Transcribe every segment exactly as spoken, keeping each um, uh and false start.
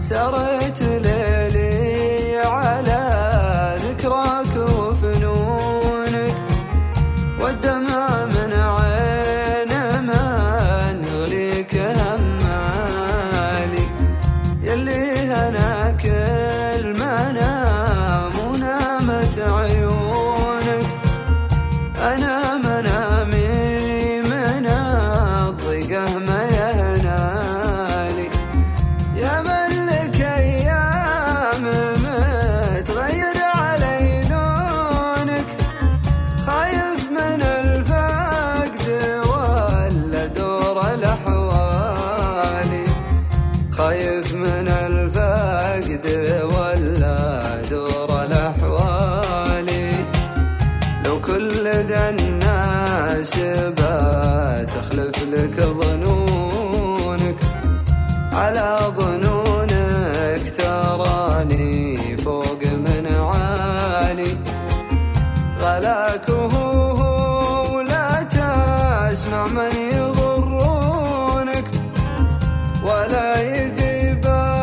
سريت ليلي على ذكراك وفنونك، والدمع من عين من يغليك همالي، يلي هناك المنام ونامت عيونك. أنا منامي من الضيقة ما يهنالي، يا من لك أيام متغير علي لونك، خايف من الفقد ولا دور الأحوالي، خايف من الفقد ولا دور الأحوالي. لو كل ذا الناس بتخلف لك ظنونك، على ظنونك تراني فوق من عالي. غلاك وهو لا تسمع من يضرونك، ولا يجيب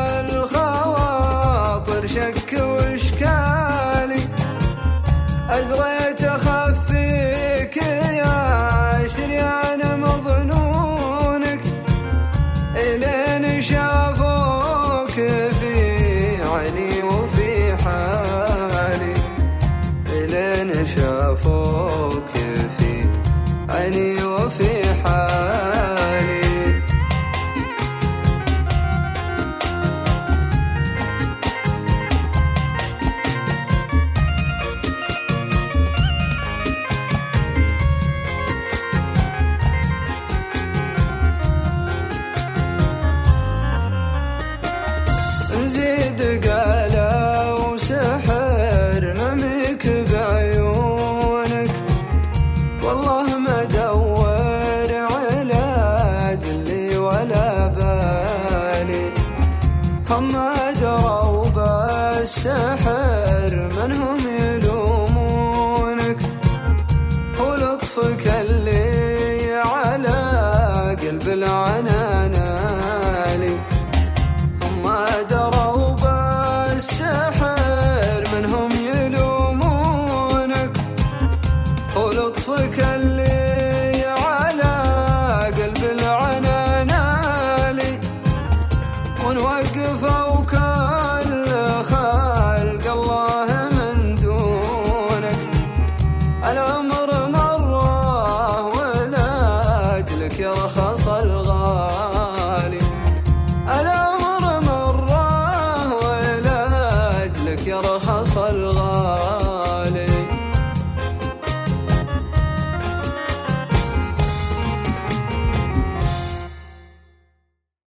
الخواطر شك واشكالي. أزريت أخفيك يا شريان مظنونك، إلين شافوك في عيني وفي حالي، إلين شافوك في عيني وفي حالي. زيد قالوا سحر نميك بعيونك، والله ما دور علاج لي ولا بالي. هم ما دروا بالسحر منهم يلومونك، ولطفك اللي على قلب العنان